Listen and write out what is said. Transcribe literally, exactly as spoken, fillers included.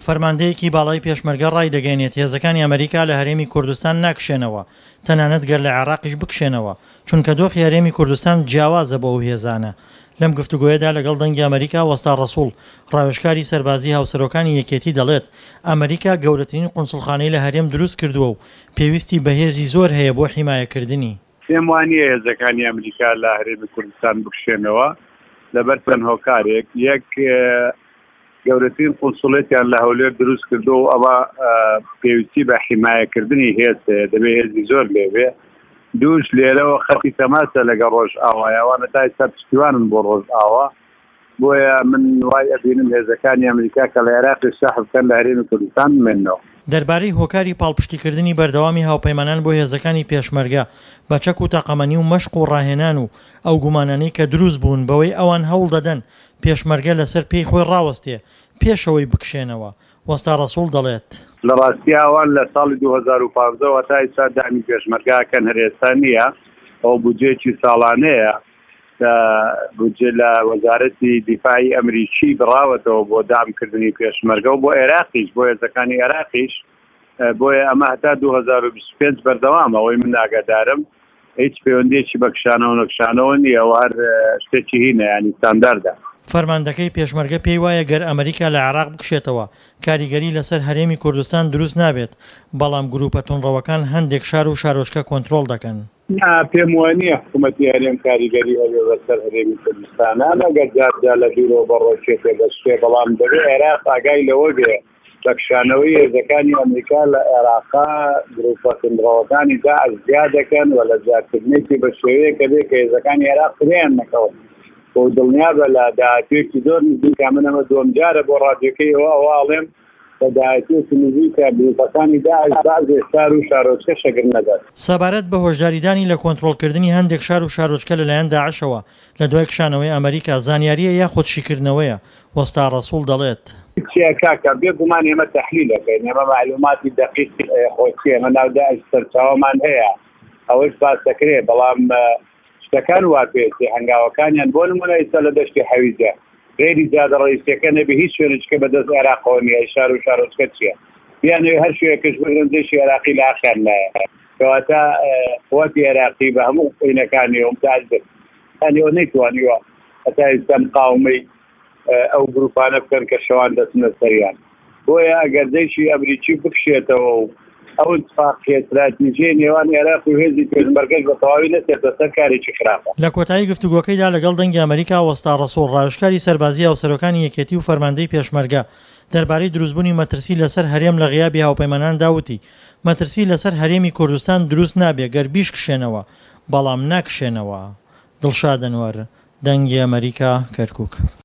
فەرماندەیەکی باڵای پێشمەرگە ڕای دەگەێنێت هێزەکانی ئەمریکا لە هەرێمی کوردستان ناکشێنەوە، تەنانەت گەر لە عێراقیش بکشێنەوە، چونکە دۆخی هەرێمی کوردستان جیاوازە بۆ ئەو هێزانە. لەم گفتوگۆیەدا لەگەڵ دەنگی ئەمریکا وەستا ڕەسوول ڕاوێژکاری سەربازی هاوسەرۆکانی یەکێتی دەڵێت ئەمریکا گەورەترین قونسڵخانەی لە هەرێم دروست کردووە و پێویستی بەهێزی زۆر هەیە بۆ حیمایەکردنی. پێم وانییە هێزەکانی ئەمریکا لە هەرێمی کوردستان بکشێنەوە لەبەر چەند هۆکارێک. یەک گەورەترین قونسڵێتیان لە هەولێر دروست کردو و ئەوە پێویستی بە حیمایەکردنی هێز دەبێت هێزی زۆر لێبێ. دووش لێرەوە خەتی تەماسە لەگە ڕۆژ ئاوایەوانە تا ئێستا پشتیوانن بۆ ڕۆژ ئاوا، بۆیە من وای ئەبینم هێزەکانی ئەمریکا کە لە عێراقی ساحب بکەن لە هەرێمی کوردستان بمێننەوە. دەربارەی هۆکاری پاڵپشتیکردنی بەردەوامی هاوپەیمانان بۆ هێزەکانی پێشمەرگە بە چەک و تەقەمەنی و مەشق و ڕاهێنان و ئەو گومانانەی کە دروست بوون بەوەی ئەوان هەوڵ دەدەن پێشمەرگە لەسەر پێی خۆی ڕاوەستێ پێشەوەی بکشێنەوە. وەستا ڕەسوول دەڵێت لە ڕاستی ئەوان لە ساڵی دوو هەزار و پانزدە تا ئێستا دامی پێشمەرگاکەن هەرێستا نییە، ئەو بودجێکی ساڵانەیە کە بودجێ لە وەزارەتی دیفاعی ئەمریکی بڕاوەتەوە بۆ دامکردنی پێشمەرگە و بۆ عێراقیش بۆ هێزەکانی عێراقیش، بۆیە ئەمە هەتا دوو هەزار و بیست و پێنج بەردەوامە. ئەوەی من ئاگادارم هیچ پەیوەندیەکی بە کشانەوە نەکشانەوە نییە، هەر شتێکی هینە ینی ستانداردە. فەرماندەکەی پێشمەرگە پێی وایە گەر ئەمریکا لە عێراق بکشێتەوە کاریگەری لەسەر هەرێمی کوردستان دروست نابێت، بەڵام گروپە تونڕەوەکان هەندێک شار و شارۆچکە کۆنتڕۆڵ دەکەن. پێم وانییە حکوومەتی هەرێم کاریگەری هەبێ بەسەر هەرێمی کوردستانە ئەگەر جارجا لە بیرۆ بەڕۆژێتێ بەشتێ، بەڵام دەبێت عێراق ئاگای لەوە بێ بە کشانەوەی هێزەکانی ئەمریکا لە عێراقا گروپە تونڕەوەکانی داعش زیاد دەکەن و لە زیادکردنێکی بە شێوەیەکە بێ کە هێزەکانی عێراق فریان نەکەون. بۆ دڵنیابە لە داهاتوێکی زۆر نزیکە من ئەمە دووەم جارە بۆ ڕادیۆکەیەوە ئەواڵێم بە داهاتوێکی نزیکە گروپەکانی داعش بەعزێ شار و شارۆچکە شەگر نەدات. سەبارەت بە هۆشداریدانی لە کۆنتڕۆڵکردنی هەندێک شار و شارۆچکە لەلایەن داعشەوە لە دوای کشانەوەی ئەمریکا زانیاریە یاخود شیکردنەوەیە. وەستا ڕەسوول دەڵێت چیە کاکە بێ گومان ئێمە تەحلیلەکەین، ئێمە معلوماتی دەقیقی خۆچی ئێمە ناو داعش سەرچاوەمان هەیە، ئەوەش باس دەکرێت، بەڵام شتەکان وا پێێتی هەنگاوەکانیان بۆ نمونە ئێستا لە دەشتی حەویجە غێری جادە ڕئیسیەکە نەبێ هیچ شوێنێکە بەدەست عێراقەوە نیە، شار و شارۆچکە چییە بیانەوێ هەر شوێنێکش بگرن دێشی عێراقی لە ئاخیان لایە، کەواتە قووەتی عێراقی بە هەموو قوینەکانی ومتاز بێت یانی ئەوە نەیتوانیوە هەتا ئێستا مقاومەی ئەو گروپانە بکەن کە شەوان دەچنە سەریان. بۆیە ئەگەر دەیشی ئەمریکی بکشێتەوە و ئەو اتفاقیە استراتیژیە نێوان عێراق و هێزی پێشمەرگەش بە تەواوی نەچێتە سەر کارێکی خراپە. لە کۆتایی گفتوگۆکەیدا لەگەڵ دەنگی ئەمریکا وەستا ڕەسوول ڕاوێژکاری سەربازی هاوسەرۆکانی یەکێتی و فەرماندەی پێشمەرگە دەربارەی دروستبوونی مەترسی لەسەر هەرێم لە غیابی هاوپەیمانان داوتی مەترسی لەسەر هەرێمی کوردستان دروست نابێ گەر بیش کشێنەوە، بەڵام ناکشێنەوە. دڵشاد ئەنوەر، دەنگی ئەمریکا، کەرکووک.